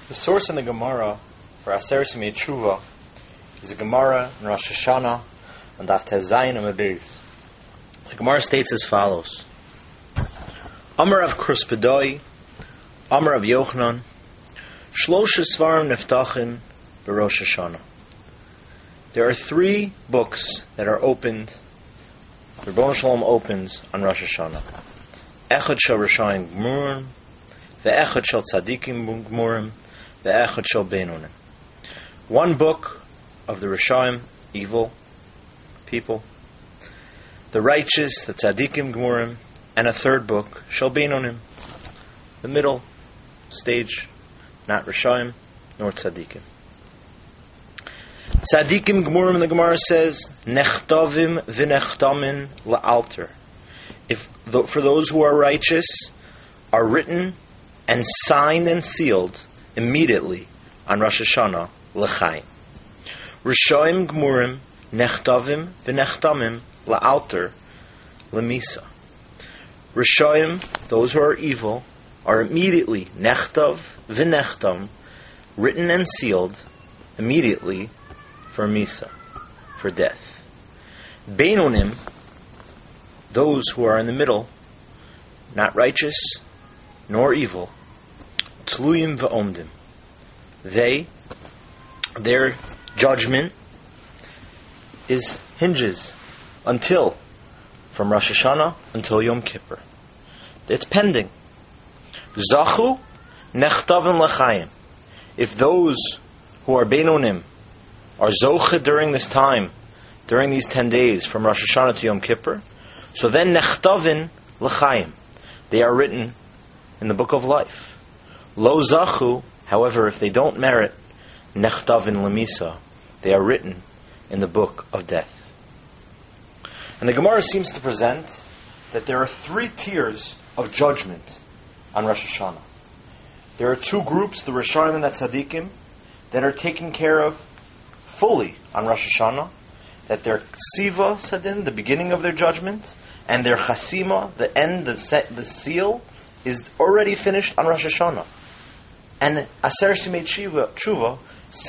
The source in the Gemara for Aseret Yemei Tshuva is a Gemara in Rosh Hashanah on Daf Tez Zayin Amud Beis. The Gemara states as follows: Amar of Kruspedoi, Amar of Yochanan, Shlosha Svarim Neftachin b'Rosh Hashanah. There are 3 books that are opened. The Rebbeinu Shalom opens on Rosh Hashanah. Echad shel Rishayim Gmurim, ve'echad shel Tzadikim Gmurim, ve'echad shel Beinonim. One book of the Rishayim, evil people, the righteous, the Tzadikim Gmurim, and a third book, shel Beinonim, the middle stage, not Rishayim nor Tzadikim. Tzadikim Gmurim, the Gemara says, Nechtavim v'nechtamin la'alter. For those who are righteous, are written and signed and sealed immediately on Rosh Hashanah l'chaim. Rishayim Gmurim, Nechtavim v'nechtamim la'alter l'misa. Rishayim, those who are evil, are immediately nechtav v'nechtam, written and sealed immediately for misa, for death. Beinonim, those who are in the middle, not righteous nor evil, tluyim v'omdim, their judgment hinges until, from Rosh Hashanah until Yom Kippur. It's pending. Zachu nechtavim l'chaim. If those who are Beinonim are zoche during this time, during these 10 days from Rosh Hashanah to Yom Kippur, so then nechtavin l'chaim, they are written in the book of life. Lo zachu, however, if they don't merit, nechtavin l'misa, they are written in the book of death. And the Gemara seems to present that there are 3 tiers of judgment on Rosh Hashanah. There are 2 groups, the Rishayim and the Tzadikim, that are taken care of fully on Rosh Hashanah, that their ksiva sadin, the beginning of their judgment, and their chasima, the end, the seal, is already finished on Rosh Hashanah. And Aseret Yemei Tshuva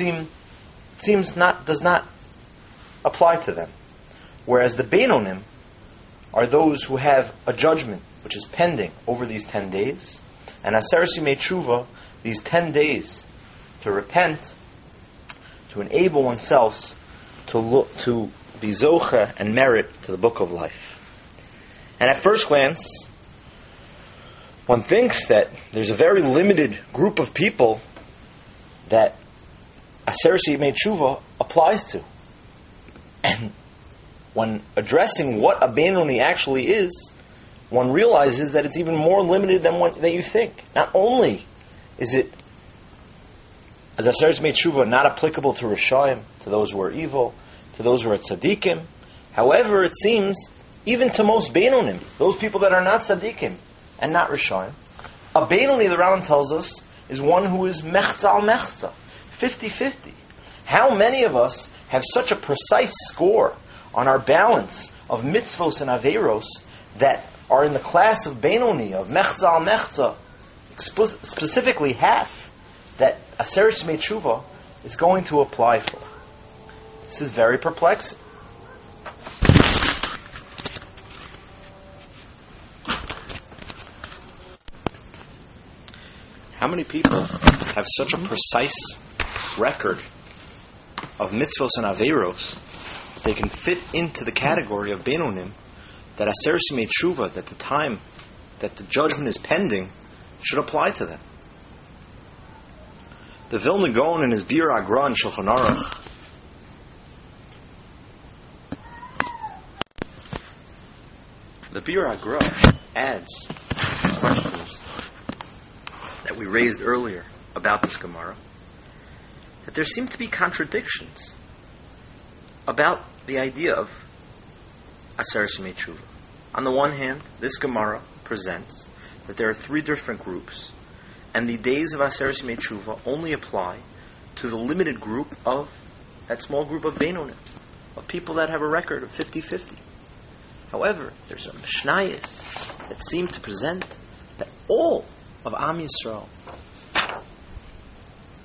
does not apply to them. Whereas the Beinonim are those who have a judgment which is pending over these 10 days, and Aseret Yemei Tshuva, these 10 days to repent, to enable oneself to be zocha and merit to the book of life. And at first glance, one thinks that there's a very limited group of people that Aseret Yemei Tshuva applies to. And when addressing what a Beinoni actually is, one realizes that it's even more limited than you think. Not only is it, as Aseret Yemei Tshuva, not applicable to Rishayim, to those who are evil, to those who are Tzadikim. However, it seems, even to most Beinonim, those people that are not Tzadikim and not Rishayim, a Beinoni, the Rambam tells us, is one who is Mechza al Mechza, 50-50. How many of us have such a precise score on our balance of mitzvos and averos that are in the class of Beinoni, of Mechza al Mechza, specifically half, that Aseret Yemei Tshuva is going to apply for? This is very perplexing. How many people have such a precise record of mitzvos and averos, they can fit into the category of Beinonim, that Aseret Yemei Tshuva, that the time that the judgment is pending, should apply to them? The Vilna Gaon in his Bir Agra and Shulchan Aruch The Bir Agra adds questions that we raised earlier about this Gemara, that there seem to be contradictions about the idea of Aseret Yemei Tshuva. On the one hand, this Gemara presents that there are 3 different groups, and the days of Aseret Yemei Tshuva only apply to the limited group of, that small group of Beinonim, of people that have a record of 50-50. However, there's some Mishnayos that seem to present that all of Am Yisrael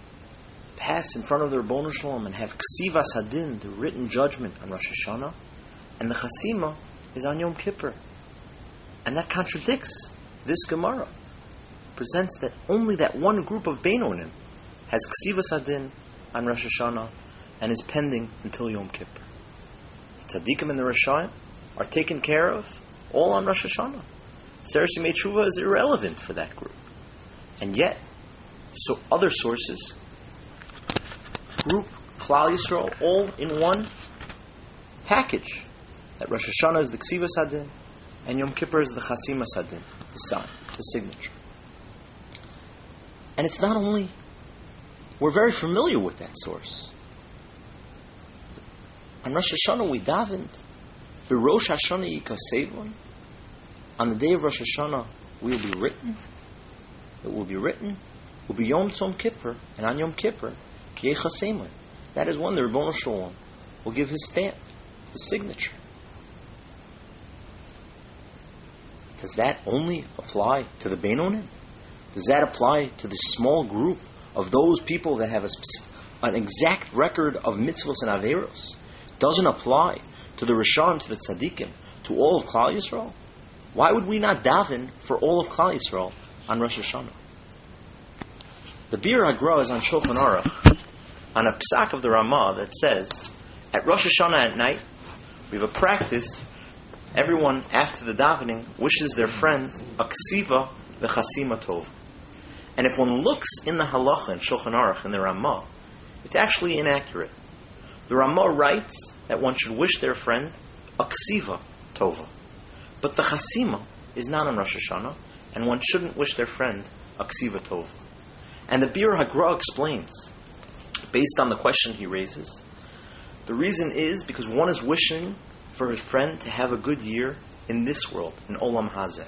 pass in front of the Rebbeinu Shalom and have Ksivas Hadin, the written judgment, on Rosh Hashanah, and the Chasima is on Yom Kippur. And that contradicts this Gemara. Presents that only that one group of Beinonim has Ksivas Hadin on Rosh Hashanah and is pending until Yom Kippur. The Tzaddikim and the Rashayim are taken care of all on Rosh Hashanah. Seres Yemei Tshuva is irrelevant for that group. And yet, so other sources group Klal Yisrael all in one package. That Rosh Hashanah is the Ksivas Hadin and Yom Kippur is the Chasimas Hadin, the sign, the signature. And it's not only, we're very familiar with that source. On Rosh Hashanah we davened, V'Rosh Hashanah Yikasevon. On the day of Rosh Hashanah we will be written. It will be written. Will be Yom Tzom Kippur, and on Yom Kippur, Kiyei Chaseimon. That is when the Rebbeinu Shalom will give his stamp, his signature. Does that only apply to the Beinonim? Does that apply to the small group of those people that have an exact record of mitzvos and averos? Doesn't apply to the Rishon, to the Tzaddikim, to all of Klal Yisrael? Why would we not daven for all of Klal Yisrael on Rosh Hashanah? The Bir HaGra is on Shulchan Aruch, on a psak of the Ramah that says, at Rosh Hashanah at night, we have a practice. Everyone, after the davening, wishes their friends a ksiva v'chasima tov. And if one looks in the halacha in Shulchan Aruch, in the Ramah, it's actually inaccurate. The Ramah writes that one should wish their friend a ksiva tova. But the chasima is not on Rosh Hashanah, and one shouldn't wish their friend a ksiva tova. And the Bir HaGra explains, based on the question he raises, the reason is because one is wishing for his friend to have a good year in this world, in Olam Hazeh.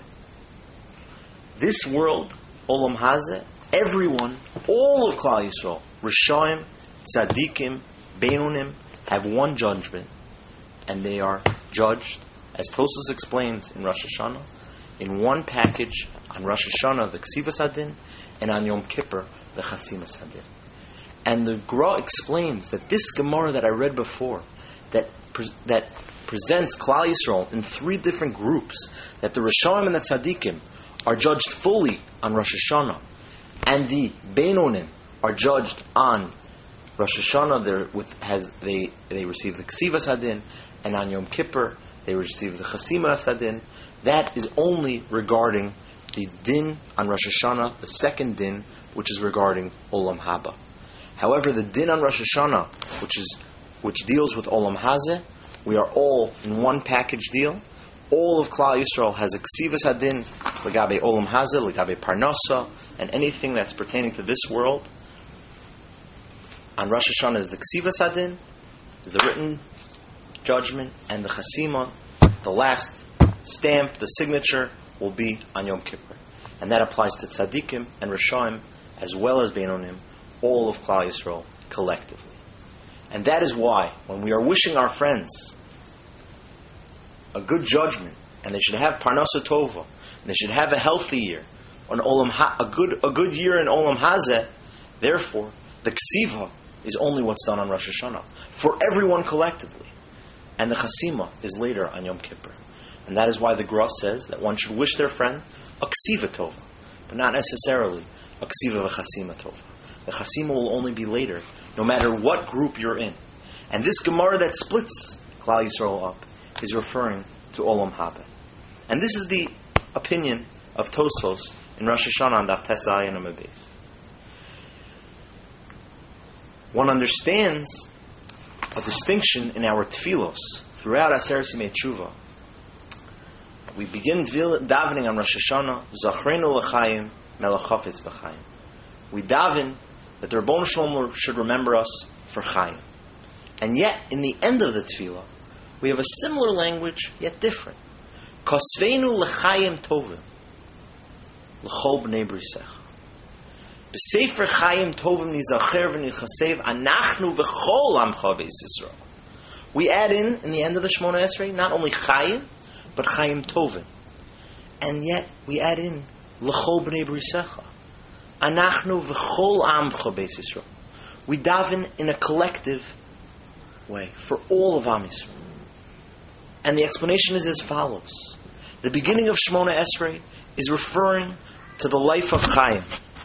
This world, Olam Hazeh, everyone, all of Klal Yisrael, Rishayim, Tzaddikim, Beinonim, have one judgment, and they are judged, as Tosfos explains in Rosh Hashanah, in one package, on Rosh Hashanah, the Ksivas Hadin, and on Yom Kippur, the Chasimas Hadin. And the Gra explains that this Gemara that I read before, that presents Klal Yisrael in three different groups, that the Rishayim and the Tzaddikim are judged fully on Rosh Hashanah, and the Beinonim are judged on Rosh Hashanah. They receive the Ksivas Hadin, and on Yom Kippur they receive the Chasimas Hadin. That is only regarding the din on Rosh Hashanah, the second din, which is regarding Olam Haba. However, the din on Rosh Hashanah, which deals with Olam Hazeh, we are all in one package deal. All of Klal Yisrael has a Ksivas Hadin, Legabe Olam Hazeh, Legabe Parnasa, and anything that's pertaining to this world. On Rosh Hashanah is the Ksivas Hadin, is the written judgment, and the Chasima, the last stamp, the signature, will be on Yom Kippur. And that applies to Tzaddikim and Rishayim, as well as Beinonim, all of Klal Yisrael collectively. And that is why, when we are wishing our friends a good judgment, and they should have Parnasa Tova, and they should have a healthy year, a good year in Olam Hazeh, therefore, the Ksiva is only what's done on Rosh Hashanah, for everyone collectively. And the Chasima is later on Yom Kippur. And that is why the Gra says that one should wish their friend a Ksiva Tova, but not necessarily a Ksiva v'Chasima Tova. The Chasima will only be later, no matter what group you're in. And this Gemara that splits Klal Yisrael up is referring to Olam Haba. And this is the opinion of Tosfos in Rosh Hashanah on Daf Tes Zayin Amud Beis. One understands a distinction in our tefillos throughout Aseres Yemei Tshuva. We begin davening on Rosh Hashanah, Zachrenu l'chaim, Melech Chafetz b'chaim. We daven that the Rebbeinu Shalom should remember us for Chaim. And yet, in the end of the tefillah, we have a similar language, yet different. Kosveinu l'chaim tovim, l'chol b'nei brisecha. B'sefer chaim tovim nizacher v'nichasev, anachnu v'chol amcha beis Yisrael. We add in the end of the Shemona Esrei, not only Chaim, but Chaim Tovim. And yet, we add in L'chol b'nei brisecha. Anachnu v'chol amcha beis Yisrael. we daven in a collective way for all of Am Yisrael. And the explanation is as follows. The beginning of Shemona Esrei is referring to the life of Chaim.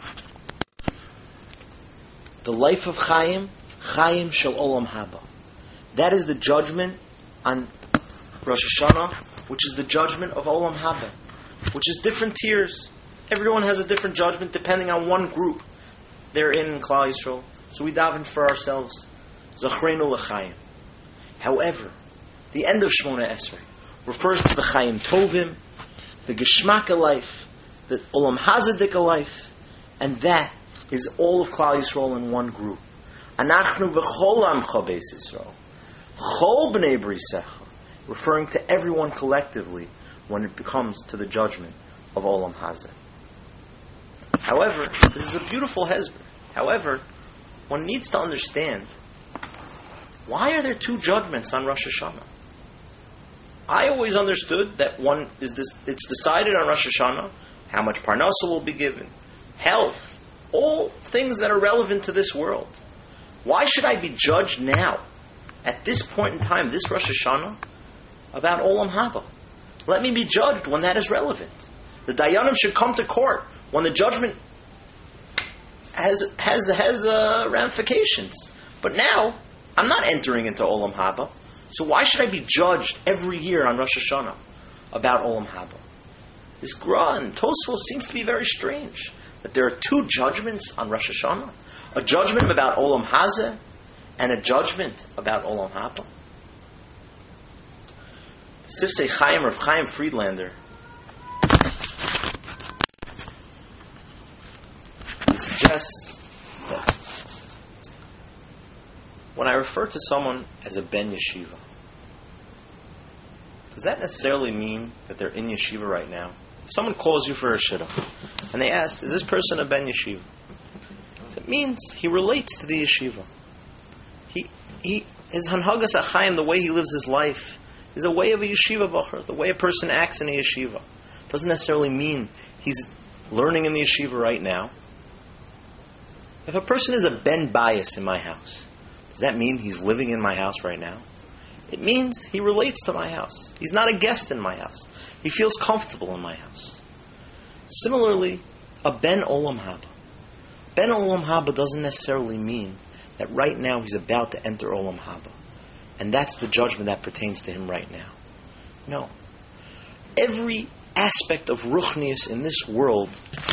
The life of Chaim, Chaim Shel Olam Haba. That is the judgment on Rosh Hashanah, which is the judgment of Olam Haba, which is different tiers. Everyone has a different judgment depending on one group they're in Klal Yisrael. So we daven for ourselves. Zachreinu l'chaim. However, the end of Shemona Esrei refers to the Chaim Tovim, the Geshmaka life, the Olam Hazadika life, and that is all of Klal Yisrael in one group. Anachnu v'chol amcha beis Yisrael, chol b'nei brisecha, referring to everyone collectively when it comes to the judgment of Olam Hazeh. However, this is a beautiful hezbollah. However, one needs to understand, why are there two judgments on Rosh Hashanah? I always understood that it's decided on Rosh Hashanah how much parnasa will be given, health, all things that are relevant to this world. Why should I be judged now, at this point in time, this Rosh Hashanah, about Olam Haba? Let me be judged when that is relevant. The Dayanim should come to court when the judgment has ramifications. But now, I'm not entering into Olam Haba. So why should I be judged every year on Rosh Hashanah about Olam Haba? This Gra and Tosfos seems to be very strange, that there are two judgments on Rosh Hashanah. A judgment about Olam Hazeh and a judgment about Olam Haba. Sifsei Chaim of Chaim Friedlander, he suggests that when I refer to someone as a ben yeshiva, does that necessarily mean that they're in yeshiva right now? If someone calls you for a shidduch and they ask, is this person a ben yeshiva? It means he relates to the yeshiva. His hanhagas achayim, the way he lives his life, is a way of a yeshiva bachar, the way a person acts in a yeshiva. Doesn't necessarily mean he's learning in the yeshiva right now. If a person is a ben bayis in my house, does that mean he's living in my house right now? It means he relates to my house. He's not a guest in my house. He feels comfortable in my house. Similarly, a ben olam haba. Ben olam haba doesn't necessarily mean that right now he's about to enter olam haba, and that's the judgment that pertains to him right now. No. Every aspect of ruchnius in this world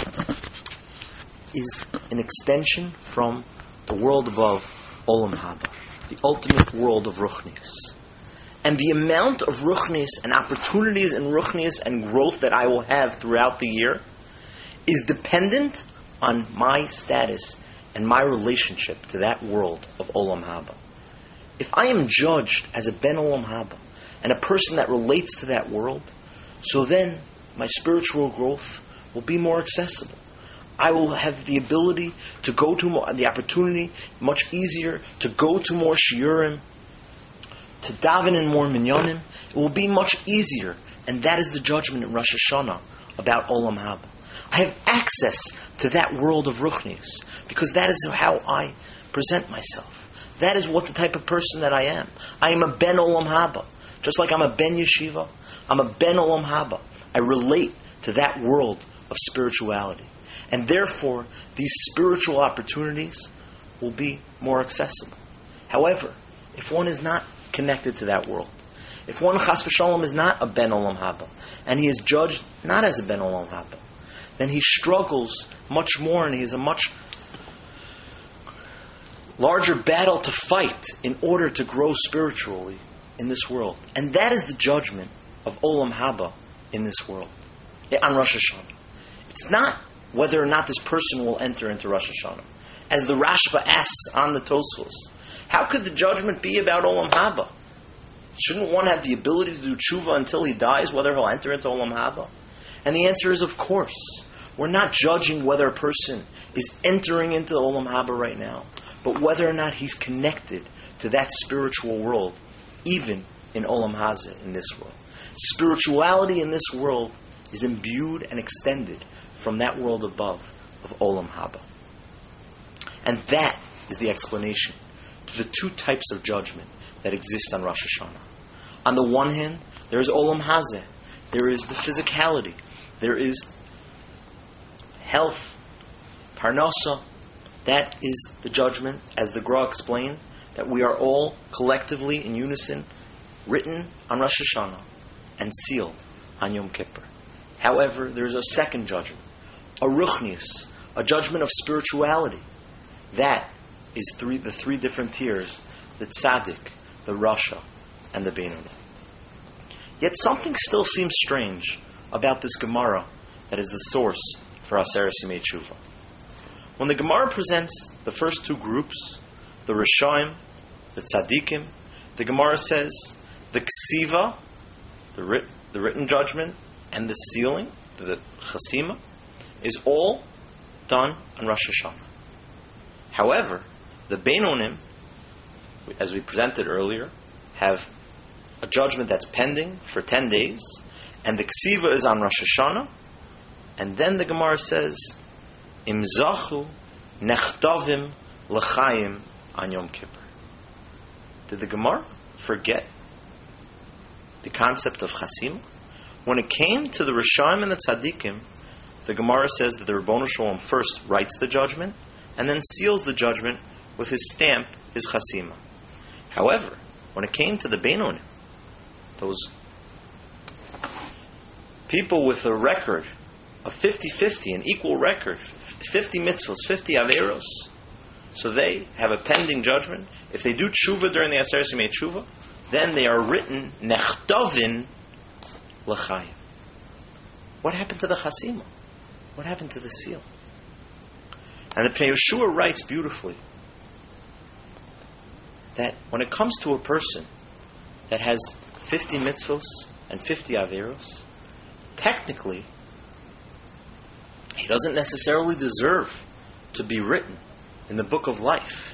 is an extension from the world above olam haba, the ultimate world of ruchnius. And the amount of ruchnius and opportunities in ruchnius and growth that I will have throughout the year is dependent on my status and my relationship to that world of olam haba. If I am judged as a ben olam haba and a person that relates to that world, so then my spiritual growth will be more accessible. I will have the ability to go to more, the opportunity much easier to go to more shiurim, to daven in more minyanim. It will be much easier, and that is the judgment in Rosh Hashanah about olam haba. I have access to that world of ruchnius because that is how I present myself. That is what the type of person that I am. I am a ben olam haba. Just like I'm a ben yeshiva, I'm a ben olam haba. I relate to that world of spirituality. And therefore, these spiritual opportunities will be more accessible. However, if one is not connected to that world, if one chas v'shalom is not a ben olam haba, and he is judged not as a ben olam haba, then he struggles much more, and he has a much larger battle to fight in order to grow spiritually in this world. And that is the judgment of olam haba in this world, on Rosh Hashanah. It's not whether or not this person will enter into Rosh Hashanah. As the Rashba asks on the Tosfos, how could the judgment be about olam haba? Shouldn't one have the ability to do tshuva until he dies, whether he'll enter into olam haba? And the answer is, of course. We're not judging whether a person is entering into olam haba right now, but whether or not he's connected to that spiritual world, even in olam hazeh, in this world. Spirituality in this world is imbued and extended from that world above of olam haba. And that is the explanation to the two types of judgment that exist on Rosh Hashanah. On the one hand, there is Olam Hazeh. There is the physicality. There is health, Parnasa. That is the judgment, as the Gra explained, that we are all collectively in unison written on Rosh Hashanah and sealed on Yom Kippur. However, there is a second judgment, a Ruchnius, a judgment of spirituality. That is the three different tiers, the Tzaddik, the Rasha, and the Beinoni. Yet something still seems strange about this Gemara that is the source for Aseret Yimei Tshuva. When the Gemara presents the first two groups, the Rishaim, the Tzaddikim, the Gemara says the Ksiva, the written judgment, and the sealing, the Chasima, is all done on Rosh Hashanah. However, the Beinonim, as we presented earlier, have a judgment that's pending for 10 days, and the Ksiva is on Rosh Hashanah, and then the Gemara says, Im zachu nechtavim l'chaim an Yom Kippur. Did the Gemara forget the concept of Chasima? When it came to the Rishaim and the Tzaddikim, the Gemara says that the Ribbono Shel Olam first writes the judgment and then seals the judgment with his stamp, his Chasima. However, when it came to the Beinonim, those people with a record of 50-50, an equal record, 50 mitzvahs, 50 averos, so they have a pending judgment. If they do tshuva during the Aseret Yimei Tshuva, then they are written nechtavin l'chayim. What happened to the chasima? What happened to the seal? And the Pnei Yeshua writes beautifully that when it comes to a person that has 50 mitzvahs and 50 averos, technically he doesn't necessarily deserve to be written in the book of life.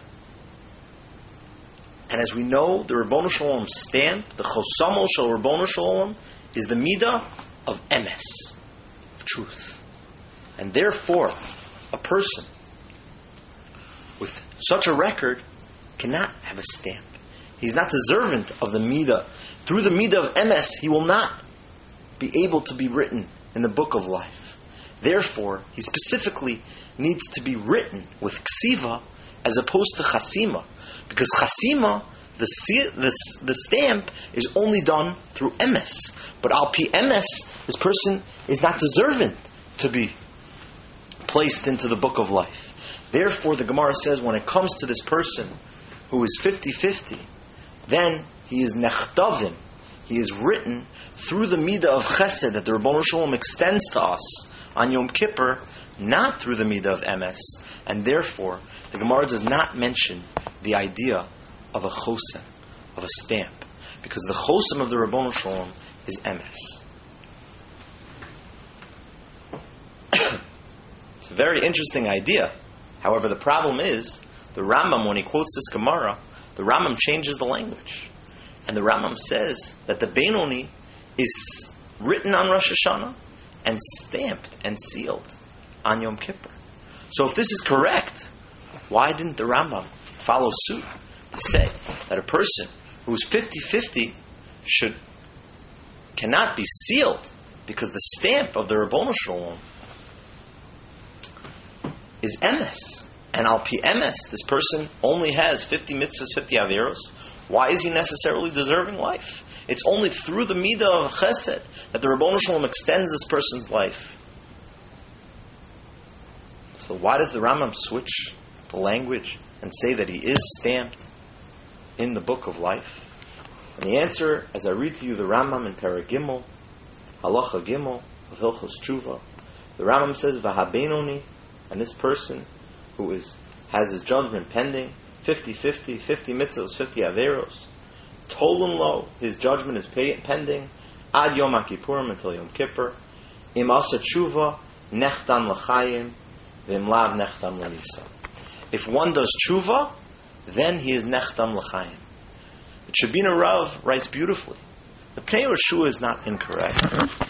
And as we know, the Ribbono Shel Olam stamp, the Chosamo Shel Ribbono Shel Olam, is the midah of emes, of truth. And therefore, a person with such a record cannot have a stamp. He's not deserving of the midah. Through the midah of emes, he will not be able to be written in the book of life. Therefore, he specifically needs to be written with ksiva as opposed to chasima. Because chasima, the stamp, is only done through emes. But al pi emes, this person is not deserving to be placed into the book of life. Therefore, the Gemara says when it comes to this person who is 50-50, then he is nechtavim. He is written through the midah of chesed that the Ribbono Shel Olam extends to us on Yom Kippur, not through the midah of emes. And therefore, the Gemara does not mention the idea of a chosem, of a stamp, because the chosem of the Ribbono Shel Olam is emes. It's a very interesting idea. However, the problem is, the Rambam, when he quotes this Gemara, the Rambam changes the language. And the Rambam says that the Beinoni is written on Rosh Hashanah and stamped and sealed on Yom Kippur. So if this is correct, why didn't the Rambam follow suit to say that a person who is 50-50 cannot be sealed because the stamp of the Ribbono Shel Olam is emes, and al pi emes, this person only has 50 mitzvahs, 50 averos. Why is he necessarily deserving life? It's only through the midah of chesed that the Ribbono Shel Olam extends this person's life. So why does the Rambam switch the language and say that he is stamped in the book of life? And the answer, as I read to you the Rambam in Perek Gimel, Halacha Gimel of Hilchos Tshuva, the Rambam says, V'ha-Beinoni, and this person who has his judgment pending, 50-50, 50 mitzvahs, 50 averos, Tolan lo, his judgment is pending, ad Yom HaKippurim, until Yom Kippur, im asa tshuva, nechtam l'chayim, v'im lav nechtam l'nisa. If one does tshuva, then he is nechtam l'chayim. The Shabina Rav writes beautifully, the Pnei Yeshua is not incorrect.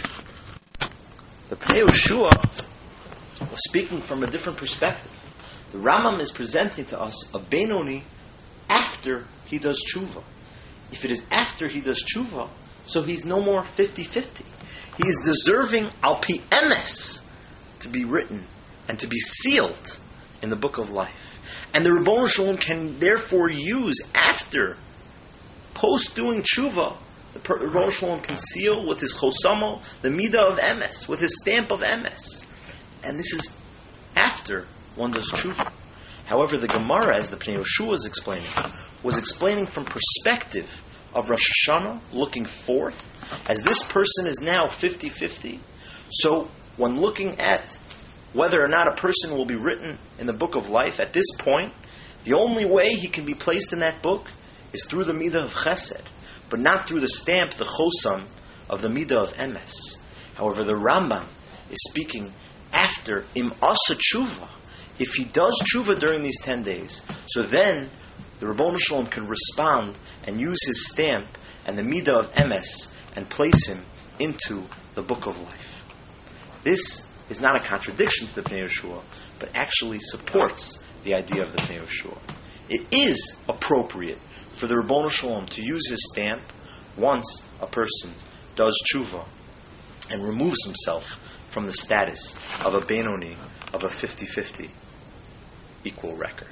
The Pnei Yeshua was speaking from a different perspective. The Rambam is presenting to us a Benoni after he does tshuva. If it is after he does tshuva, so he's no more 50-50. He is deserving al pi emes to be written and to be sealed in the book of life. And the Ribbono Shel Olam can therefore use, after, post doing tshuva, the Ribbono Shel Olam can seal with his chosamo the midah of emes, with his stamp of emes. And this is after one does tshuva. However, the Gemara, as the Pnei Yehoshua is explaining, was explaining from perspective of Rosh Hashanah, looking forth, as this person is now 50-50. So, when looking at whether or not a person will be written in the book of life, at this point, the only way he can be placed in that book is through the midah of chesed, but not through the stamp, the chosam, of the midah of emes. However, the Rambam is speaking after im asa tshuva. If he does tshuva during these 10 days, so then the Ribbono Shel Olam can respond and use his stamp and the midah of emes and place him into the book of life. This is not a contradiction to the Pnei Yehoshua, but actually supports the idea of the Pnei Yehoshua. It is appropriate for the Ribbono Shel Olam to use his stamp once a person does tshuva and removes himself from the status of a Benoni, of a 50-50 equal record.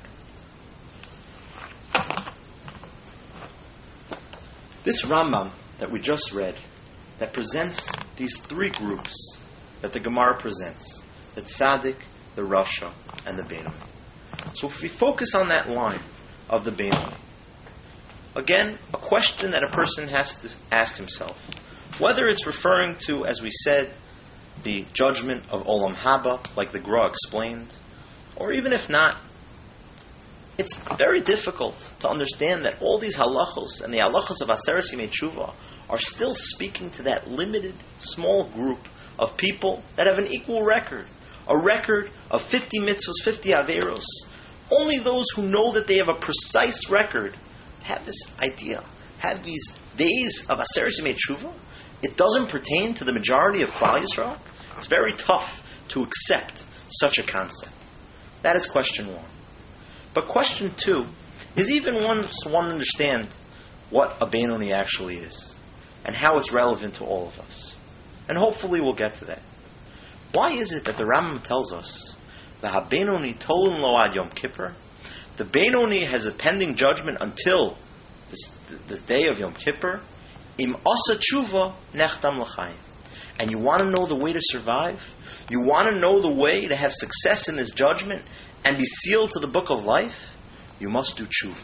This Rambam that we just read, that presents these three groups that the Gemara presents, the Tzaddik, the Rasha, and the Benoni. So if we focus on that line of the Benoni, again, a question that a person has to ask himself, whether it's referring to, as we said, the judgment of Olam Haba, like the Gra explained, or even if not, it's very difficult to understand that all these halachos and the halachos of Aseret Yemei Tshuva are still speaking to that limited, small group of people that have an equal record, a record of 50 mitzvahs, 50 averos. Only those who know that they have a precise record have this idea, have these days of Aseret Yemei Tshuva. It doesn't pertain to the majority of Klal Yisrael. It's very tough to accept such a concept. That is question one. But question two is, even once one understand what a Benoni actually is and how it's relevant to all of us. And hopefully we'll get to that. Why is it that the Rambam tells us the HaBenoni Tolun Lo Ad Yom Kippur, the Benoni has a pending judgment until the day of Yom Kippur, Im Asa Tshuva Nechtam L'Chaim. And you want to know the way to survive? You want to know the way to have success in this judgment and be sealed to the book of life? You must do tshuva.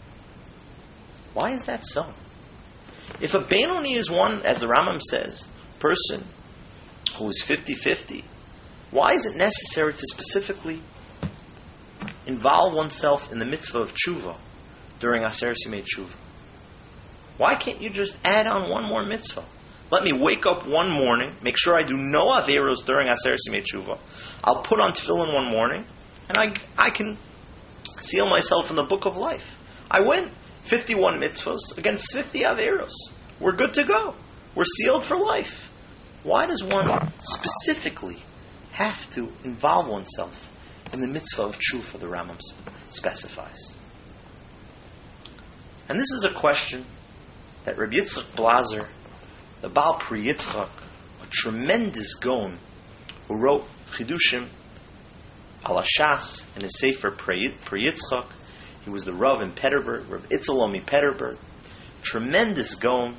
Why is that so? If a Benoni is one, as the Rambam says, person who is 50-50, why is it necessary to specifically involve oneself in the mitzvah of tshuva during Aseret Yemei Tshuva? Why can't you just add on one more mitzvah? Let me wake up one morning, make sure I do no averos during Aseret Yemei Tshuva. I'll put on tefillin one morning, and I can seal myself in the book of life. I win 51 mitzvahs against 50 averos. We're good to go. We're sealed for life. Why does one specifically have to involve oneself in the mitzvah of tshuva, the Rambam specifies? And this is a question that Rabbi Yitzchak Blazer, the Baal Pri Yitzchak, a tremendous Gaon, who wrote Chidushim Al Hashas in his Sefer Pri Yitzchak. He was the Rav in Peterburg, Rav Itzalomi Peterburg. Tremendous Gaon.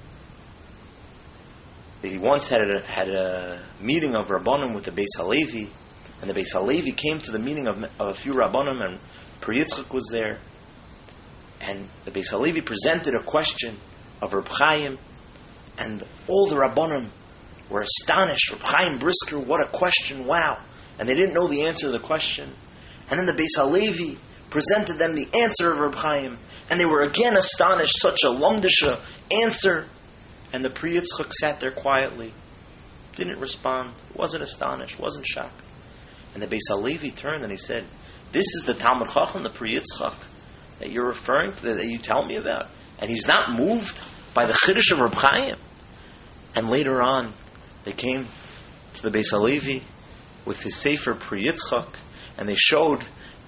He once had a meeting of Rabbanim with the Beis Halevi, and the Beis Halevi came to the meeting of a few Rabbanim, and Pri Yitzchak was there. And the Beis Halevi presented a question of Reb Chaim, and all the Rabbanim were astonished. Reb Chaim Brisker, what a question, wow. And they didn't know the answer to the question. And then the Beis Halevi presented them the answer of Reb Chaim, and they were again astonished, such a lumdisha answer. And the Pri Yitzchak sat there quietly, didn't respond, wasn't astonished, wasn't shocked. And the Beis Halevi turned and he said, this is the Talmud Chacham, the Pri Yitzchak, that you're referring to, that you tell me about. And he's not moved by the Chiddush of Reb Chaim. And later on, they came to the Beis Halevi with his Sefer Pri Yitzchak, and they showed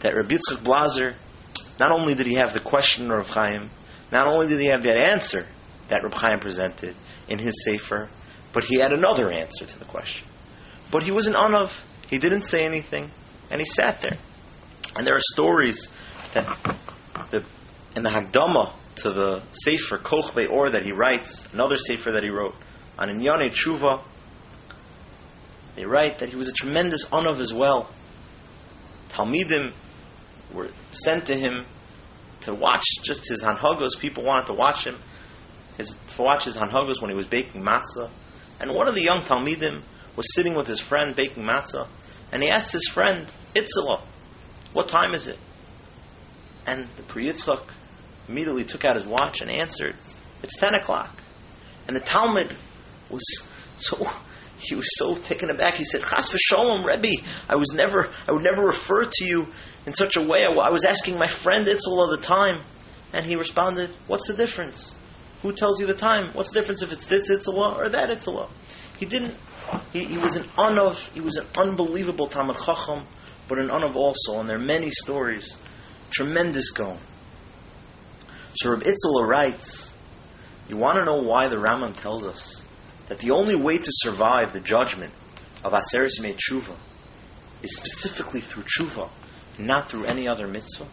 that Rabbi Yitzchak Blazer, not only did he have the question of Reb Chaim, not only did he have that answer that Reb Chaim presented in his Sefer, but he had another answer to the question. But he was an Anav. He didn't say anything, and he sat there. And there are stories that in the Hagdama to the Sefer Koch Be'or that he writes, another Sefer that he wrote on Inyane Tshuva, they write that he was a tremendous Anav as well. Talmidim were sent to him to watch just his Hanhagos. People wanted to watch him, to watch his Hanhagos when he was baking matzah. And one of the young Talmidim was sitting with his friend baking matzah, and he asked his friend, Itzela, what time is it? And the Pri Yitzchak immediately took out his watch and answered, it's 10 o'clock. And the Talmud was so taken aback. He said, Chas v'sholom, Rebbe, I would never refer to you in such a way. I was asking my friend Itzela the time. And he responded, what's the difference? Who tells you the time? What's the difference if it's this Itzela or that Itzela? He was an Anav, he was an unbelievable Talmud Chacham, but an Anav also, and there are many stories. Tremendous Gaon. So Reb Itzela writes, you want to know why the Rambam tells us that the only way to survive the judgment of Aseres Yemei Tshuva is specifically through Tshuva, and not through any other mitzvah?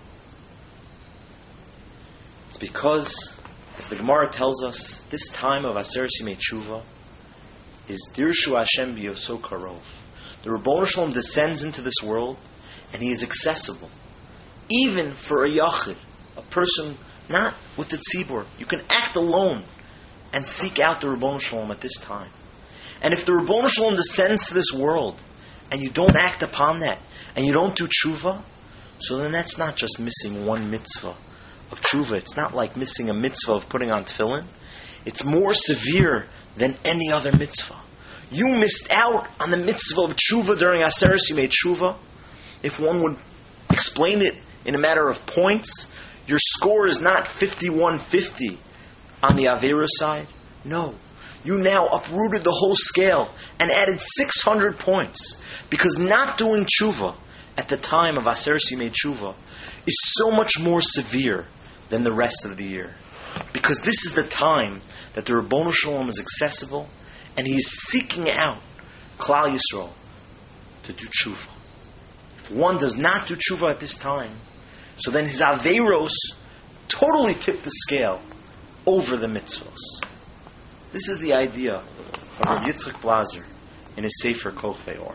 It's because, as the Gemara tells us, this time of Aseres Yemei Tshuva is Dirshu Hashem B'Yoso Karov. The Ribbono Shel Olam descends into this world, and He is accessible, even for a yachid, a person not with the tzibur. You can act alone and seek out the Ribbono Shel Olam at this time. And if the Ribbono Shel Olam descends to this world, and you don't act upon that, and you don't do tshuva, so then that's not just missing one mitzvah of tshuva. It's not like missing a mitzvah of putting on tefillin. It's more severe than any other mitzvah. You missed out on the mitzvah of tshuva during Aseres Yemei Tshuva. If one would explain it in a matter of points, your score is not 51-50 on the Avera side. No. You now uprooted the whole scale and added 600 points. Because not doing tshuva at the time of Aseres Yemei Tshuva is so much more severe than the rest of the year. Because this is the time that the Ribbono Shel Olam is accessible, and He is seeking out Klal Yisrael to do tshuva. If one does not do tshuva at this time, so then his Averos totally tip the scale over the mitzvahs. This is the idea of Rabbi Yitzchak Blazer in his Sefer Koch Ve'or.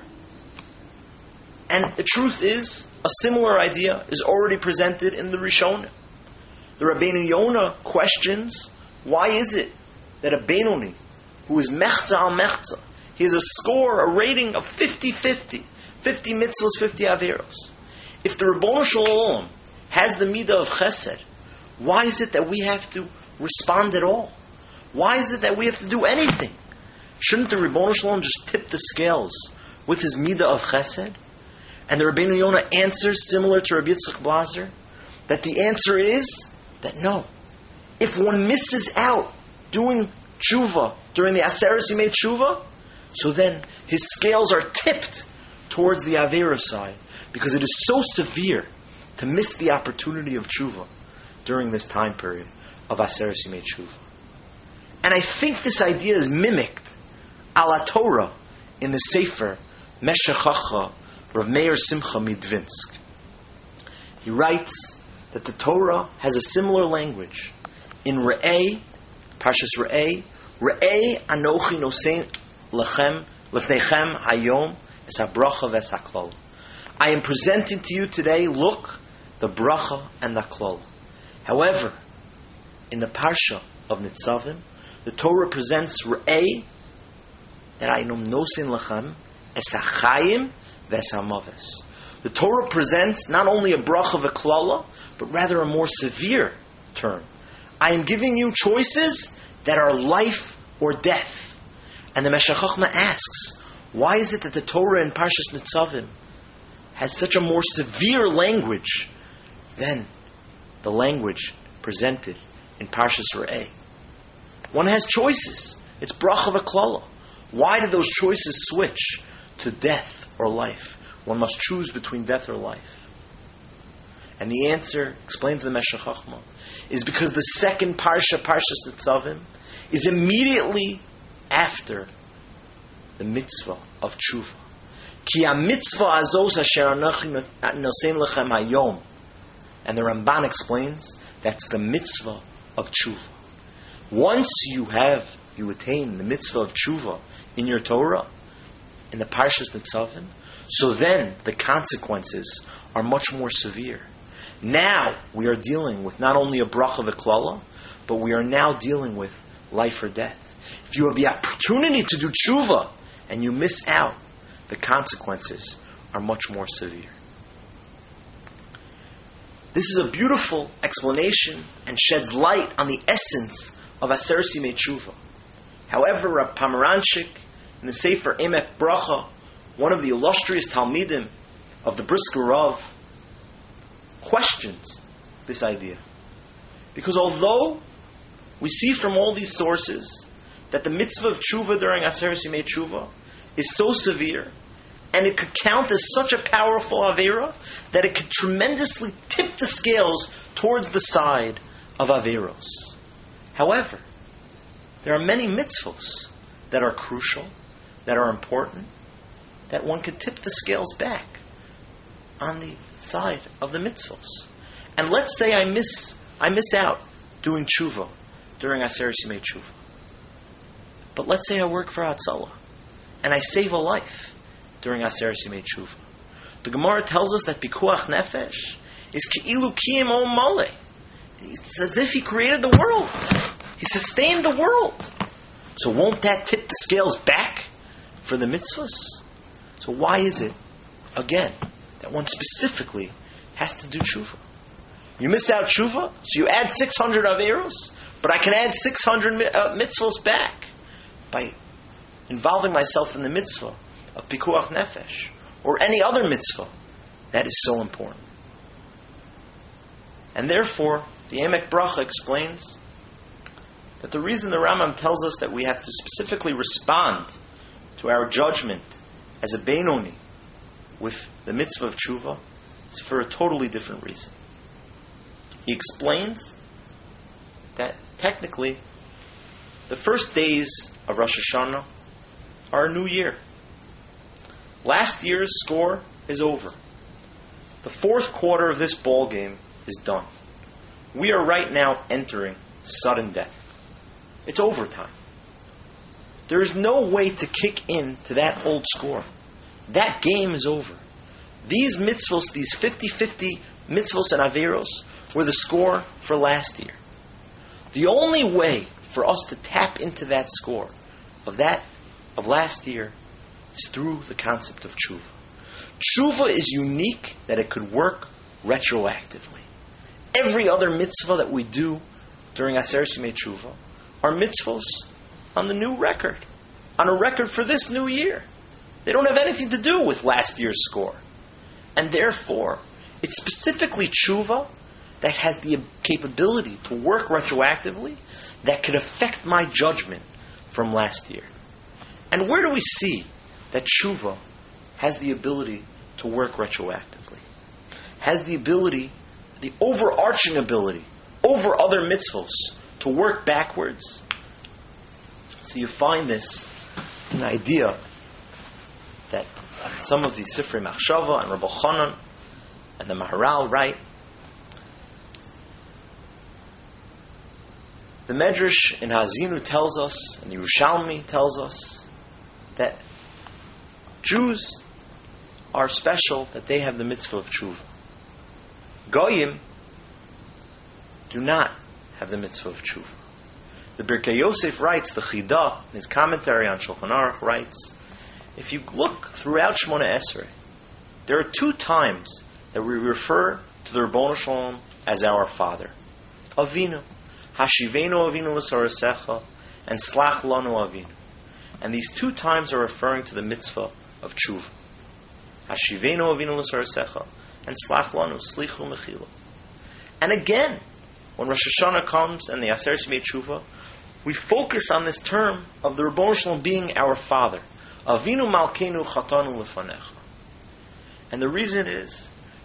And the truth is, a similar idea is already presented in the Rishonim. The Rabbeinu Yonah questions, why is it that a Benoni, who is mechza al mechza, he has a score, a rating of 50-50, 50 mitzvahs, 50 averos. If the Ribbono Shel Olam has the midah of chesed, why is it that we have to respond at all? Why is it that we have to do anything? Shouldn't the Ribbono Shel Olam just tip the scales with his midah of chesed? And the Rabbeinu Yonah answers similar to Rabbi Yitzchak Blazer, that the answer is that no. If one misses out doing tshuva during the Aseres Yemei Tshuva, so then his scales are tipped towards the Avera side, because it is so severe to miss the opportunity of tshuva during this time period of Aseres Yemei Tshuva. And I think this idea is mimicked ala Torah in the Sefer Meshechacha Rav Meir Simcha Midvinsk. He writes that the Torah has a similar language. In Re'eh, Parshas Re'eh, Re'eh Anochi Nosein Lechem Lefnechem Hayom Es HaBracha Ves HaKlol. I am presenting to you today, look, the bracha and the klol. However, in the Parsha of Nitzavim, the Torah presents Re'eh, that I am Nosein Lechem Es HaChayim Ves HaMaves. The Torah presents not only a bracha v'klala, but rather a more severe term. I am giving you choices that are life or death. And the Meshech Chochmah asks, why is it that the Torah in Parshas Nitzavim has such a more severe language than the language presented in Parshas Re'eh? One has choices. It's bracha v'klala. Why did those choices switch to death or life? One must choose between death or life. And the answer, explains the Meshech Chochmah, is because the second Parsha, Parshas Nitzavim, is immediately after the mitzvah of tshuva. Ki ha-mitzvah azos asher anochi noseim lechem hayom. And the Ramban explains that's the mitzvah of tshuva. Once you attain the mitzvah of tshuva in your Torah, in the Parshas Nitzavim, so then the consequences are much more severe. Now we are dealing with not only a bracha v'klala, but we are now dealing with life or death. If you have the opportunity to do tshuva and you miss out, the consequences are much more severe. This is a beautiful explanation and sheds light on the essence of Aseret Yimei Tshuva. However, Rav Pomeranchik, in the Sefer Emek Bracha, one of the illustrious Talmidim of the Brisker Rav, questions this idea. Because although we see from all these sources that the mitzvah of tshuva during Aseret Yimei Tshuva is so severe, and it could count as such a powerful Avera, that it could tremendously tip the scales towards the side of Averos. However, there are many mitzvahs that are crucial, that are important, that one could tip the scales back on the side of the mitzvahs. And let's say I miss out doing tshuva during Aseret Yimei Tshuva. But let's say I work for Hatzalah and I save a life during Aseret Yimei Tshuva. The Gemara tells us that Pikuach Nefesh is Ki'ilu Kiyim O Male. It's as if he created the world. He sustained the world. So won't that tip the scales back for the mitzvahs? So why is it, again, that one specifically has to do tshuva? You missed out tshuva, so you add 600 averos, but I can add 600 mitzvahs back by involving myself in the mitzvah of Pikuach Nefesh, or any other mitzvah that is so important. And therefore, the Emek Bracha explains that the reason the Rambam tells us that we have to specifically respond to our judgment as a Beinoni with the mitzvah of tshuva is for a totally different reason. He explains that technically the first days of Rosh Hashanah are a new year. Last year's score is over. The fourth quarter of this ball game is done. We are right now entering sudden death. It's overtime. There is no way to kick in to that old score. That game is over. These mitzvos, these 50-50 mitzvos and averos, were the score for last year. The only way for us to tap into that score of last year is through the concept of tshuva. Tshuva is unique that it could work retroactively. Every other mitzvah that we do during Aseret Yimei Tshuva are mitzvahs on the new record, on a record for this new year. They don't have anything to do with last year's score. And therefore, it's specifically tshuva that has the capability to work retroactively that could affect my judgment from last year. And where do we see that tshuva has the ability to work retroactively? Has the ability, the overarching ability, over other mitzvahs to work backwards? So you find this an idea that some of the Sifrei Machshava and Rabbi Chanan and the Maharal write. The Medrash in Hazinu tells us, and the Yerushalmi tells us, that Jews are special, that they have the mitzvah of tshuva. Goyim do not have the mitzvah of tshuva. The Birkei Yosef writes, the Chidah, in his commentary on Shulchan Aruch, writes, if you look throughout Shemona Esrei, there are two times that we refer to the Ribbono Shel Olam as our Father. Avinu. Hashivenu Avinu l'sorasecha, and Slach Lanu Avinu. And these two times are referring to the mitzvah of tshuva. Hashivenu Avinu l'sorasecha, and Slach Lanu, Slichu Mechila. And again, when Rosh Hashanah comes and the Aseret Yimei Tshuva, we focus on this term of the Ribbono Shel Olam being our Father. Avinu Malkeinu Chatanu Lefanecha. And the reason is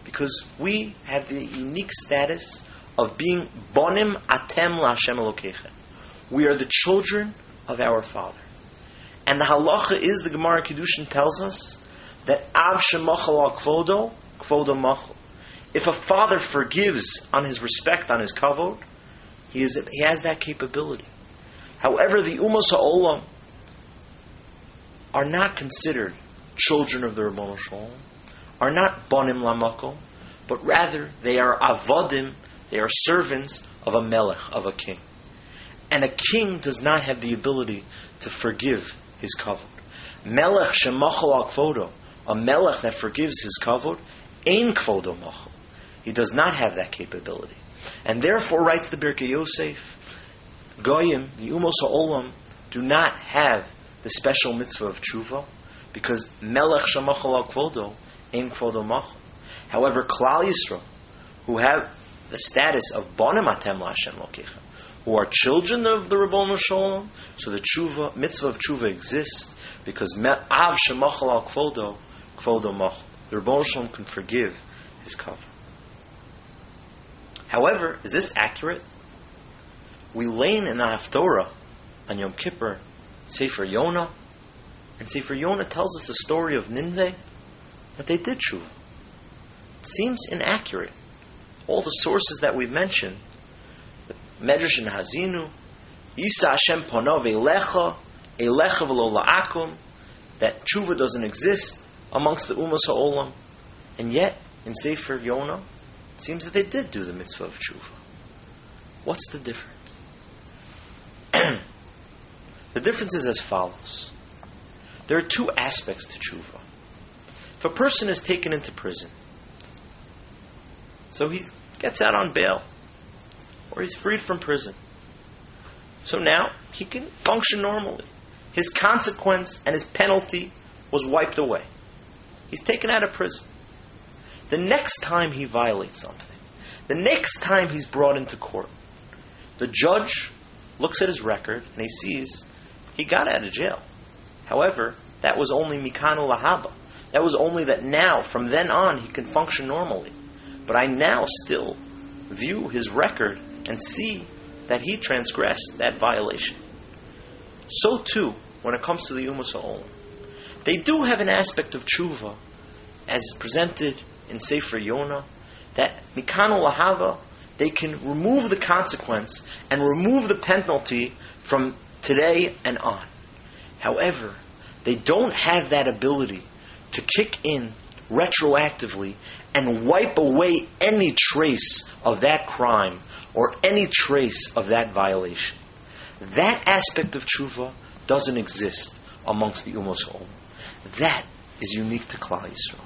Because we have the unique status of being bonim atem laHashem Elokeichem. We are the children of our Father. And the halacha is, the Gemara Kiddushin tells us, that av shemachal al kvodo, kvodo machal. If a father forgives on his respect, on his kavod, he has that capability. However, the Ummos HaOlam are not considered children of the Ribbono Shel Olam, are not bonim lamakom, but rather they are avodim, they are servants of a melech, of a king. And a king does not have the ability to forgive his kavod. Melech shemachal al kvodo, a melech that forgives his kavod, ein kvodo machal. He does not have that capability. And therefore, writes the Birkei Yosef, Goyim, the Ummos HaOlam, do not have the special mitzvah of tshuva, because melech shemachal al kvodo, ein kvodo machal. However, Klal Yisrael, who have the status of bonim atem laHashem Elokeichem, who are children of the Ribbono Shel Olam, so the tshuva, mitzvah of tshuva exists, because av shemachal al kvodo, kvodo machal. The Ribbono Shel Olam can forgive his kavod. However, is this accurate? We learn in the Haftorah on Yom Kippur, Sefer Yonah, and Sefer Yonah tells us the story of Nineveh, that they did tshuva. It seems inaccurate. All the sources that we've mentioned, the Medrash and Hazinu, Yisa Hashem Ponov Eilecha, Eilecha V'lo La'akum, that tshuva doesn't exist amongst the Ummos HaOlam, and yet in Sefer Yonah, it seems that they did do the mitzvah of tshuva. What's the difference? The difference is as follows. There are two aspects to tshuva. If a person is taken into prison, so he gets out on bail, or he's freed from prison, so now he can function normally. His consequence and his penalty was wiped away. He's taken out of prison. The next time he violates something, the next time he's brought into court, the judge looks at his record and he sees he got out of jail. However, that was only mikanu lahaba. That was only that now, from then on, he can function normally. But I now still view his record and see that he transgressed that violation. So too, when it comes to the Ummos HaOlam, they do have an aspect of tshuva, as presented in Sefer Yonah, that mikanu lahava, they can remove the consequence and remove the penalty from today and on. However, they don't have that ability to kick in retroactively and wipe away any trace of that crime or any trace of that violation. That aspect of tshuva doesn't exist amongst the Ummos HaOlam. That is unique to Klal Yisrael.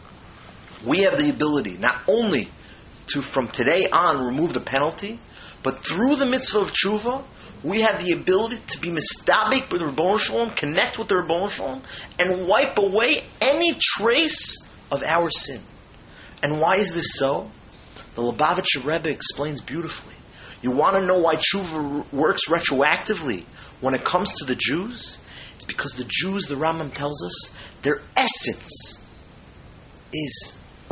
We have the ability not only to, from today on, remove the penalty, but through the mitzvah of tshuva, we have the ability to be mistabik with the Ribbono Shel Olam, connect with the Ribbono Shel Olam, and wipe away any trace of our sin. And why is this so? The Lubavitcher Rebbe explains beautifully. You want to know why tshuva works retroactively when it comes to the Jews? It's because the Jews, the Rambam tells us, their essence is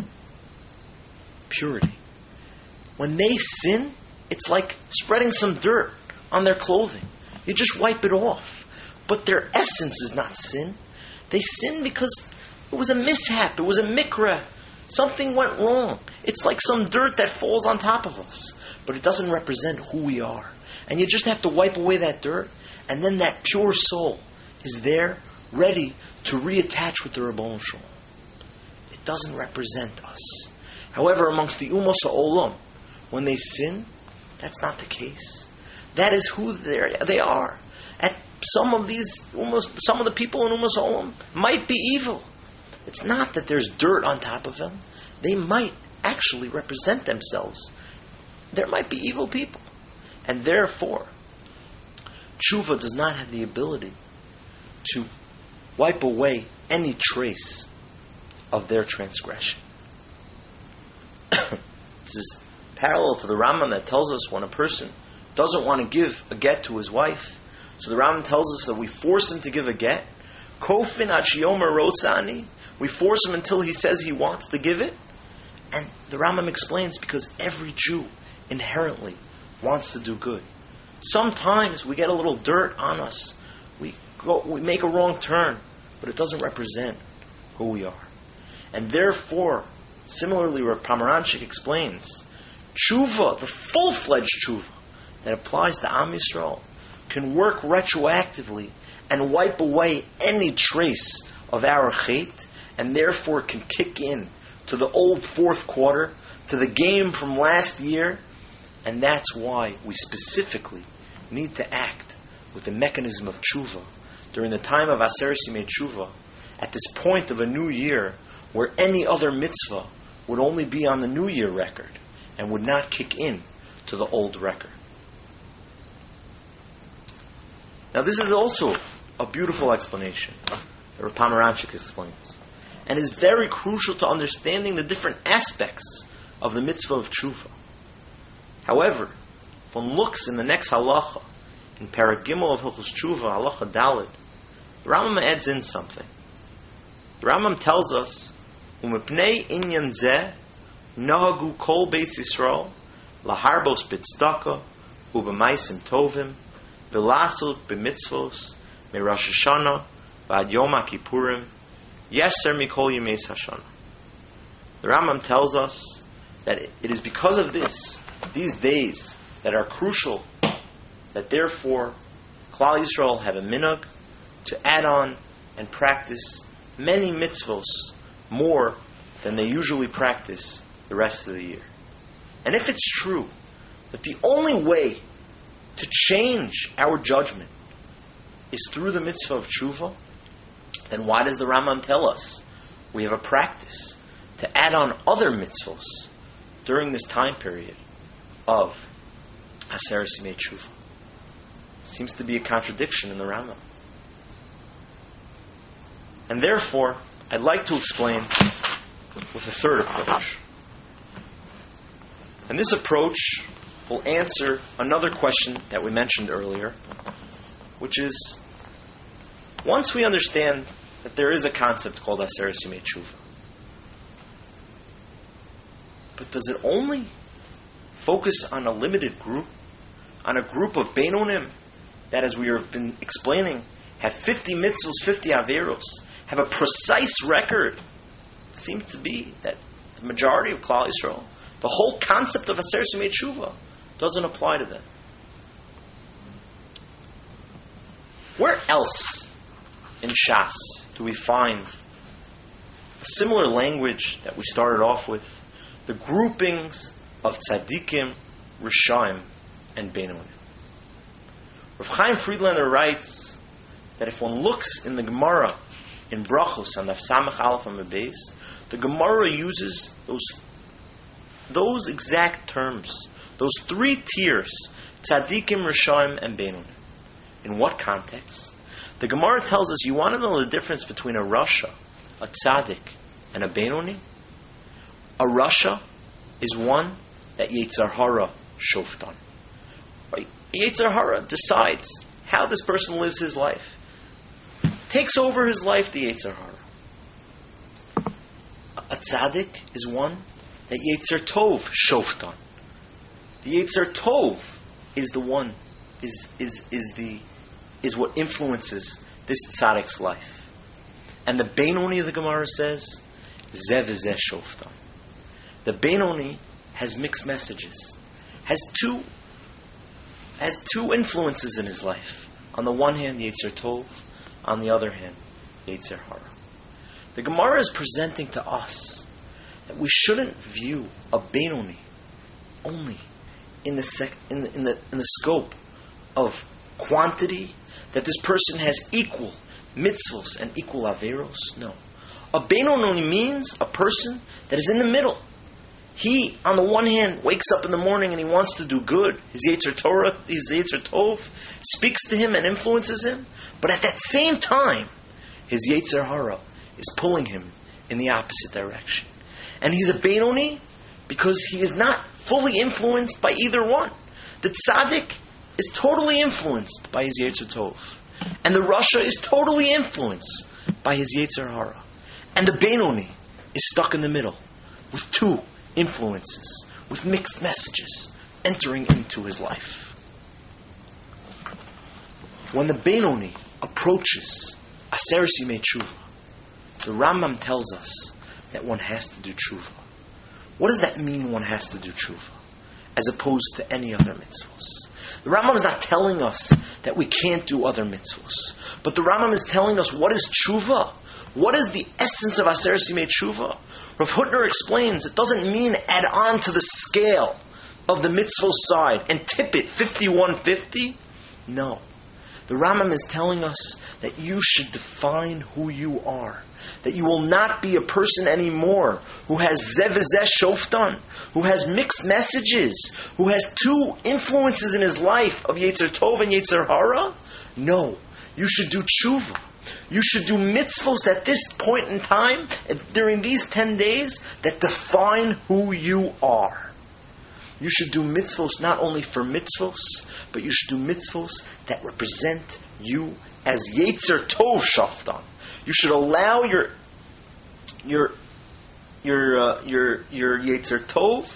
purity. When they sin, it's like spreading some dirt on their clothing. You just wipe it off. But their essence is not sin. They sin because it was a mishap. It was a mikra. Something went wrong. It's like some dirt that falls on top of us. But it doesn't represent who we are. And you just have to wipe away that dirt. And then that pure soul is there, ready to reattach with the Ribbono Shel Olam. It doesn't represent us. However, amongst the Ummos HaOlam, when they sin, that's not the case. That is who they are. And some of the people in Ummos HaOlam might be evil. It's not that there's dirt on top of them. They might actually represent themselves. There might be evil people. And therefore, tshuva does not have the ability to wipe away any trace of their transgression. This is parallel to the Rambam that tells us when a person doesn't want to give a get to his wife. So the Rambam tells us that we force him to give a get. Kofin Achiyomer Rotzani. We force him until he says he wants to give it. And the Rambam explains because every Jew inherently wants to do good. Sometimes we get a little dirt on us. We make a wrong turn, but it doesn't represent who we are. And therefore, similarly, Rav Pomeranchik explains, tshuva, the full-fledged tshuva that applies to Am Yisrael, can work retroactively and wipe away any trace of our chait, and therefore can kick in to the old fourth quarter, to the game from last year, and that's why we specifically need to act with the mechanism of tshuva during the time of Aseret Yimei Tshuva, at this point of a new year, where any other mitzvah would only be on the New Year record and would not kick in to the old record. Now this is also a beautiful explanation that Rav Pomeranchik explains, and is very crucial to understanding the different aspects of the mitzvah of tshuva. However, if one looks in the next halacha, in Perek Gimel of Hilchos Tshuva, halacha Daled, the Rambam adds in something. The Rambam tells us, "Umepnei inyan zeh nahagu kol beis Yisrael laharbos b'tzedakah ub'maisim tovim v'lasot b'mitzvos meRosh Hashanah v'ad Yom HaKippurim yeser mikol yemei Hashanah." The Rambam tells us that it is because of these days that are crucial, that therefore Klal Yisrael have a minhag to add on and practice many mitzvos more than they usually practice the rest of the year. And if it's true that the only way to change our judgment is through the mitzvah of tshuva, then why does the Rambam tell us we have a practice to add on other mitzvos during this time period of Aseret Yimei Tshuva? Seems to be a contradiction in the Rambam. And therefore, I'd like to explain with a third approach. And this approach will answer another question that we mentioned earlier, which is, once we understand that there is a concept called Aseret Yimei Tshuva, but does it only focus on a limited group, on a group of Beinonim that, as we have been explaining, have 50 mitzvos, 50 averos, have a precise record? It seems to be that the majority of Klal Yisrael, the whole concept of Aseret Yimei Tshuva doesn't apply to them. Where else in Shas do we find a similar language that we started off with, the groupings of tzaddikim, rishaim, and beinonim? Rav Chaim Friedlander writes that if one looks in the Gemara in Brachos on Daf Samach Aleph and Beis, the Gemara uses those exact terms, those three tiers, tzaddikim, rishaim, and beinonim. In what context? The Gemara tells us, you want to know the difference between a rasha, a tzaddik, and a beinoni? A rasha is one that Yetzer Hara shoft on. Right? Yetzer Hara decides how this person lives his life. Takes over his life, the Yetzer Hara. A tzaddik is one that Yetzer Tov shoft on. The Yetzer Tov is the one, is what influences this tzaddik's life. And the Beinoni of the Gemara says, Zeh v'zeh shoft on. The Beinoni has mixed messages, has two influences in his life. On the one hand, Yetzer Tov. On the other hand, Yetzer Hara. The Gemara is presenting to us that we shouldn't view a Beinoni only in the scope of quantity, that this person has equal mitzvos and equal averos. No. A Beinoni means a person that is in the middle. He, on the one hand, wakes up in the morning and he wants to do good. His Yetzer Tov speaks to him and influences him. But at that same time, his Yetzer Hara is pulling him in the opposite direction. And he's a Beinoni because he is not fully influenced by either one. The tzaddik is totally influenced by his Yetzer Tov. And the rasha is totally influenced by his Yetzer Hara. And the Beinoni is stuck in the middle with two influences, with mixed messages entering into his life. When the Benoni approaches Aseres Yimei Tshuva, the Rambam tells us that one has to do tshuva. What does that mean, one has to do tshuva, as opposed to any other mitzvahs? The Rambam is not telling us that we can't do other mitzvahs, but the Rambam is telling us what is tshuva. What is the essence of Aseres Yimei Tshuva? Rav Hutner explains it doesn't mean add on to the scale of the mitzvah side and tip it 51-50. No. The Rambam is telling us that you should define who you are. That you will not be a person anymore who has zev v'zeh shoftan, who has mixed messages, who has two influences in his life of Yetzer Tov and Yetzer Hara. No. You should do tshuva. You should do mitzvos at this point in time, during these 10 days, that define who you are. You should do mitzvos not only for mitzvos, but you should do mitzvos that represent you as Yetzer Tov Shaftan. You should allow your Yetzer Tov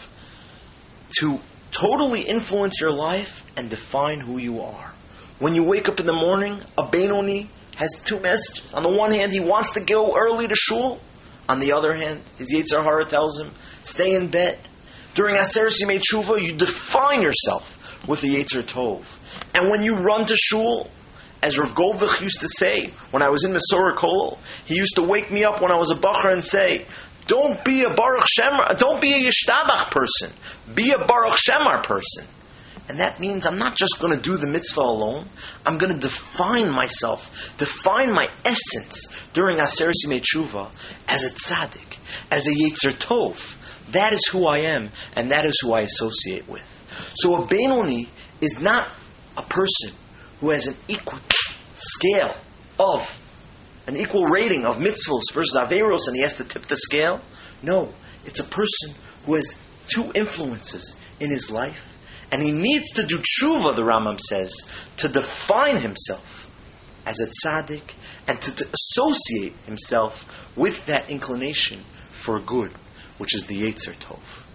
to totally influence your life and define who you are. When you wake up in the morning, a Benoni has two messages. On the one hand, he wants to go early to shul. On the other hand, his Yetzer Hara tells him, stay in bed. During Aseres Yimei Tshuva, you define yourself with the Yetzer Tov. And when you run to shul, as Rav Goldvich used to say, when I was in Mesorah Kollel, he used to wake me up when I was a Bachar and say, don't be a Baruch Shemar, don't be a Yishtabach person, be a Baruch Shemar person. And that means I'm not just going to do the mitzvah alone, I'm going to define myself, define my essence during Aseres Yimei Tshuva as a tzaddik, as a Yetzer Tov. That is who I am, and that is who I associate with. So a Benoni is not a person who has an equal scale of, an equal rating of mitzvos versus averos, and he has to tip the scale. No, it's a person who has two influences in his life, and he needs to do tshuva, the Rambam says, to define himself as a tzaddik, and to associate himself with that inclination for good, which is the Yetzer Tov.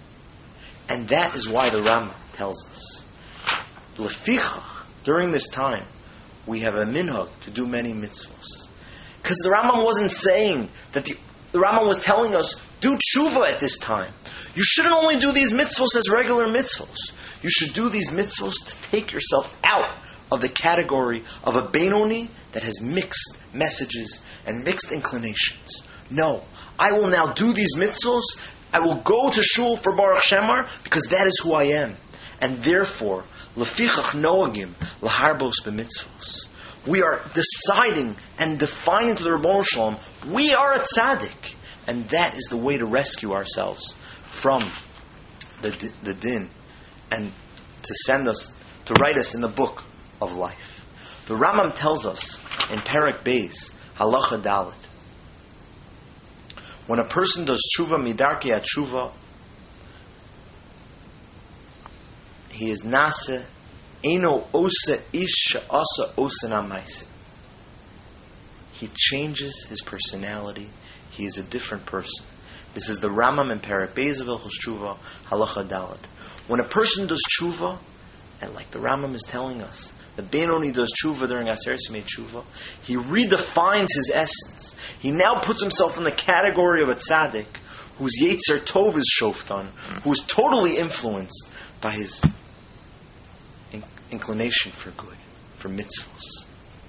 And that is why the Rambam tells us, Lefichach, during this time, we have a minhag to do many mitzvahs. Because the Rambam wasn't saying that the Rambam was telling us, do tshuva at this time. You shouldn't only do these mitzvahs as regular mitzvahs. You should do these mitzvahs to take yourself out of the category of a Benoni that has mixed messages and mixed inclinations. No, I will now do these mitzvahs. I will go to shul for Baruch Shemar because that is who I am. And therefore, lefichach noagim laharbos b'mitzvos. We are deciding and defining to the Rebbeinu Shalom, we are a tzaddik. And that is the way to rescue ourselves from the din and to send us, to write us in the book of life. The Rambam tells us in Perek Beis, Halacha Dalet, when a person does tshuva midarkei tshuva, he is nase eno osa ish asa osana maisim. He changes his personality. He is a different person. This is the Rambam in Perek Beis of Hilchos Tshuva, Halacha Dalet. When a person does tshuva, and like the Rambam is telling us, the Benoni does tshuva during Aseres Yimei Tshuva, he redefines his essence. He now puts himself in the category of a tzaddik whose Yetzer Tov is shoftan, who is totally influenced by his inclination for good, for mitzvahs.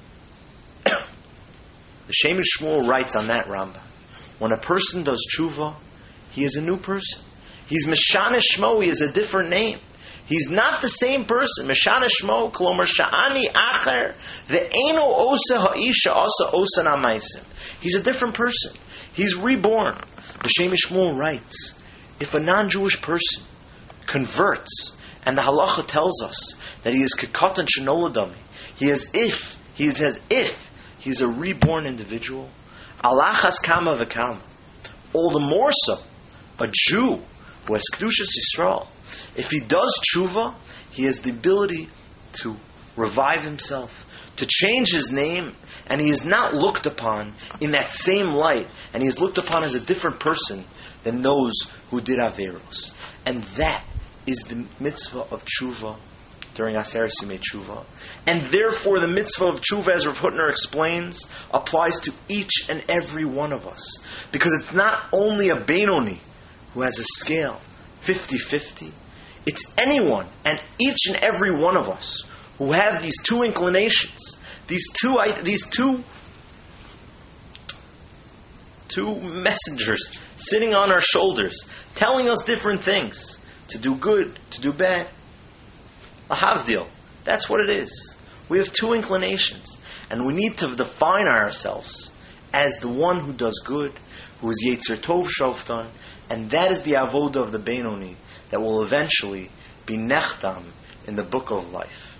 The Shemesh Shmuel writes on that Rambam, when a person does tshuva, he is a new person. He's Meshana Shmo, he is a different name. He's not the same person. Meshana Shmo, Klomer Sha'ani Acher, Ve'eno Osa Ha'isha Asa Osa Namaisim. He's a different person. He's reborn. The Shemesh Shmuel writes, if a non-Jewish person converts, and the halacha tells us that he is Kekatan Shenoladami, he is as if he's a reborn individual, Alachas Kama V'Kama, all the more so, a Jew who has Kedushas Yisrael, if he does tshuva, he has the ability to revive himself, to change his name, and he is not looked upon in that same light, and he is looked upon as a different person than those who did Averos. And that is the mitzvah of tshuva during Aseret Yemei Tshuva. And therefore the mitzvah of tshuva, as Rav Hutner explains, applies to each and every one of us. Because it's not only a Benoni who has a scale 50-50. It's anyone and each and every one of us who have these two inclinations, these two messengers sitting on our shoulders, telling us different things, to do good, to do bad. A havdil. That's what it is. We have two inclinations, and we need to define ourselves as the one who does good, who is Yetzer Tov Shoftan, and that is the avoda of the Benoni that will eventually be nechtam in the book of life.